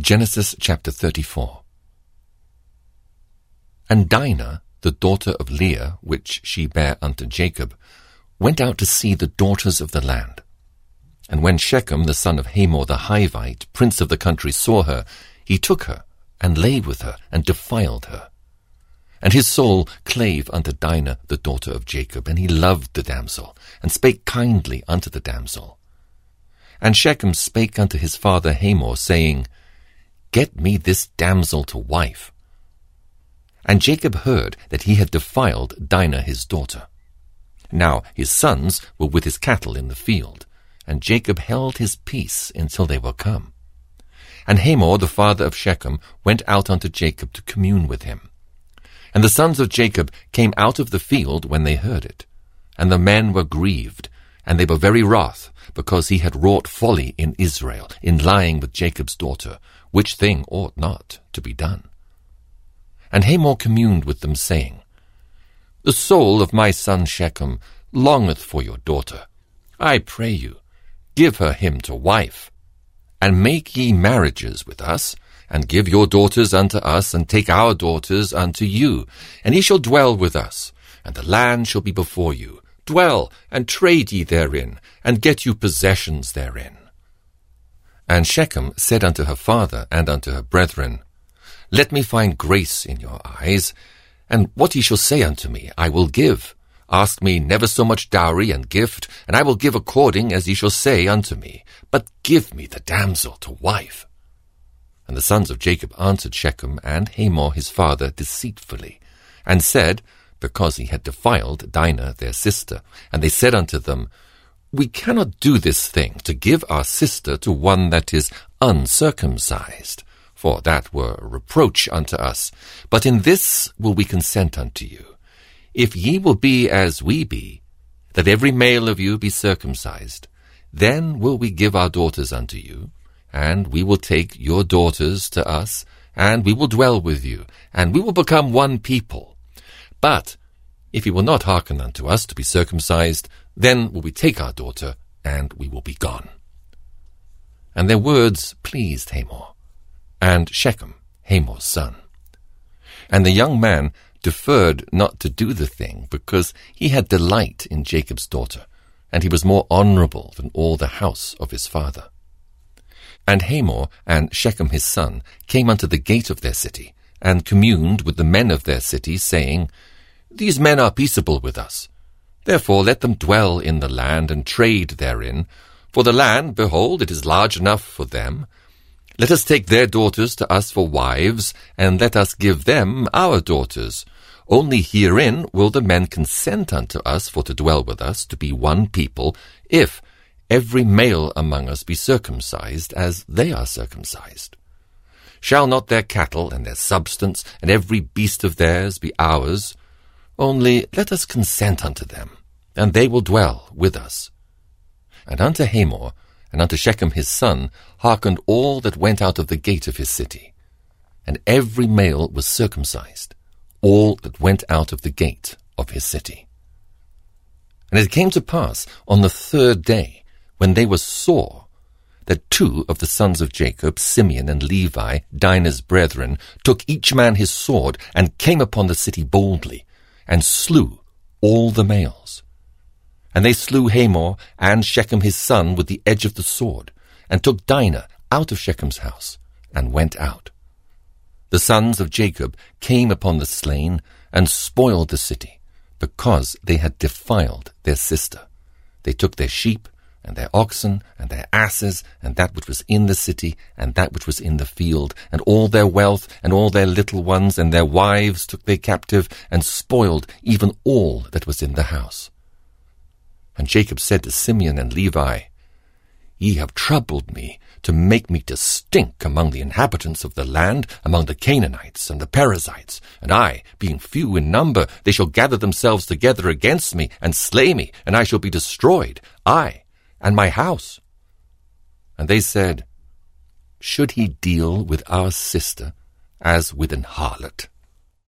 Genesis chapter 34. And Dinah, the daughter of Leah, which she bare unto Jacob, went out to see the daughters of the land. And when Shechem, the son of Hamor the Hivite, prince of the country, saw her, he took her, and lay with her, and defiled her. And his soul clave unto Dinah, the daughter of Jacob, and he loved the damsel, and spake kindly unto the damsel. And Shechem spake unto his father Hamor, saying, Get me this damsel to wife. And Jacob heard that he had defiled Dinah his daughter. Now his sons were with his cattle in the field, and Jacob held his peace until they were come. And Hamor the father of Shechem went out unto Jacob to commune with him. And the sons of Jacob came out of the field when they heard it. And the men were grieved, and they were very wroth, because he had wrought folly in Israel, in lying with Jacob's daughter, which thing ought not to be done. And Hamor communed with them, saying, The soul of my son Shechem longeth for your daughter. I pray you, give her him to wife. And make ye marriages with us, and give your daughters unto us, and take our daughters unto you. And ye shall dwell with us, and the land shall be before you. Dwell, and trade ye therein, and get you possessions therein. And Shechem said unto her father and unto her brethren, Let me find grace in your eyes, and what ye shall say unto me I will give. Ask me never so much dowry and gift, and I will give according as ye shall say unto me. But give me the damsel to wife. And the sons of Jacob answered Shechem and Hamor his father deceitfully, and said, because he had defiled Dinah their sister. And they said unto them, We cannot do this thing, to give our sister to one that is uncircumcised, for that were a reproach unto us. But in this will we consent unto you, if ye will be as we be, that every male of you be circumcised, then will we give our daughters unto you, and we will take your daughters to us, and we will dwell with you, and we will become one people. But if ye will not hearken unto us to be circumcised, then will we take our daughter, and we will be gone. And their words pleased Hamor, and Shechem, Hamor's son. And the young man deferred not to do the thing, because he had delight in Jacob's daughter, and he was more honorable than all the house of his father. And Hamor and Shechem his son came unto the gate of their city, and communed with the men of their city, saying, These men are peaceable with us. Therefore let them dwell in the land, and trade therein. For the land, behold, it is large enough for them. Let us take their daughters to us for wives, and let us give them our daughters. Only herein will the men consent unto us for to dwell with us, to be one people, if every male among us be circumcised, as they are circumcised. Shall not their cattle and their substance, and every beast of theirs, be ours? Only let us consent unto them, and they will dwell with us. And unto Hamor, and unto Shechem his son, hearkened all that went out of the gate of his city. And every male was circumcised, all that went out of the gate of his city. And it came to pass on the third day, when they were sore, that two of the sons of Jacob, Simeon and Levi, Dinah's brethren, took each man his sword, and came upon the city boldly, and slew all the males. And they slew Hamor and Shechem his son with the edge of the sword, and took Dinah out of Shechem's house, and went out. The sons of Jacob came upon the slain, and spoiled the city, because they had defiled their sister. They took their sheep, and their oxen, and their asses, and that which was in the city, and that which was in the field, and all their wealth, and all their little ones, and their wives took they captive, and spoiled even all that was in the house. And Jacob said to Simeon and Levi, Ye have troubled me, to make me to stink among the inhabitants of the land, among the Canaanites and the Perizzites. And I, being few in number, they shall gather themselves together against me, and slay me, and I shall be destroyed, I and my house. And they said, Should he deal with our sister as with an harlot?